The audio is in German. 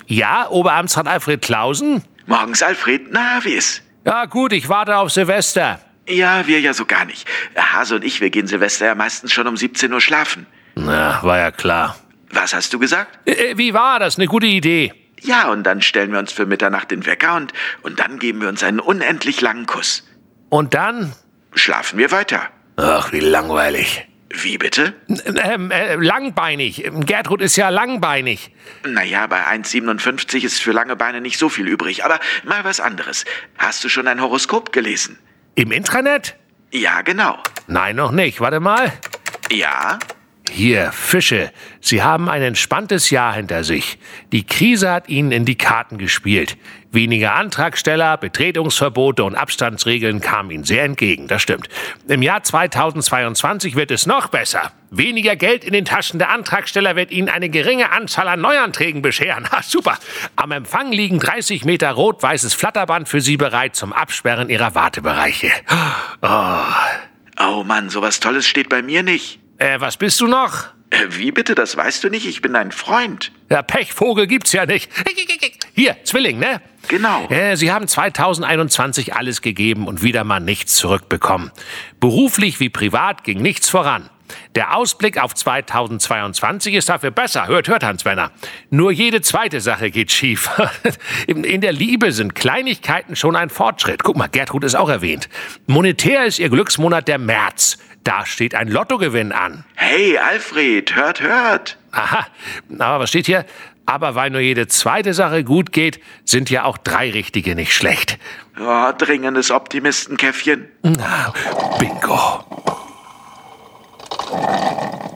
Ja, Oberamtsrat Alfred Clausen? Morgens, Alfred. Na, wie ist? Ja gut, ich warte auf Silvester. Ja, wir ja so gar nicht. Hase und ich, wir gehen Silvester ja meistens schon um 17 Uhr schlafen. Na, war ja klar. Was hast du gesagt? Wie war das? Eine gute Idee. Ja, und dann stellen wir uns für Mitternacht den Wecker und dann geben wir uns einen unendlich langen Kuss. Und dann? Schlafen wir weiter. Ach, wie langweilig. Wie bitte? Langbeinig. Gertrud ist ja langbeinig. Naja, bei 1,57 ist für lange Beine nicht so viel übrig. Aber mal was anderes. Hast du schon ein Horoskop gelesen? Im Intranet? Ja, genau. Nein, noch nicht. Warte mal. Ja? Hier, Fische. Sie haben ein entspanntes Jahr hinter sich. Die Krise hat Ihnen in die Karten gespielt. Weniger Antragsteller, Betretungsverbote und Abstandsregeln kamen Ihnen sehr entgegen, das stimmt. Im Jahr 2022 wird es noch besser. Weniger Geld in den Taschen der Antragsteller wird Ihnen eine geringe Anzahl an Neuanträgen bescheren. Ha, super. Am Empfang liegen 30 Meter rot-weißes Flatterband für Sie bereit zum Absperren Ihrer Wartebereiche. Oh Mann, sowas Tolles steht bei mir nicht. Was bist du noch? Wie bitte, das weißt du nicht? Ich bin ein Freund. Ja, Pechvogel gibt's ja nicht. Hier, Zwilling, ne? Genau. Sie haben 2021 alles gegeben und wieder mal nichts zurückbekommen. Beruflich wie privat ging nichts voran. Der Ausblick auf 2022 ist dafür besser. Hört, Hans-Werner. Nur jede zweite Sache geht schief. In der Liebe sind Kleinigkeiten schon ein Fortschritt. Guck mal, Gertrud ist auch erwähnt. Monetär ist ihr Glücksmonat der März. Da steht ein Lottogewinn an. Hey, Alfred, hört. Aha, aber was steht hier? Aber weil nur jede zweite Sache gut geht, sind ja auch 3 richtige nicht schlecht. Oh, dringendes Optimistenkäffchen. Bingo.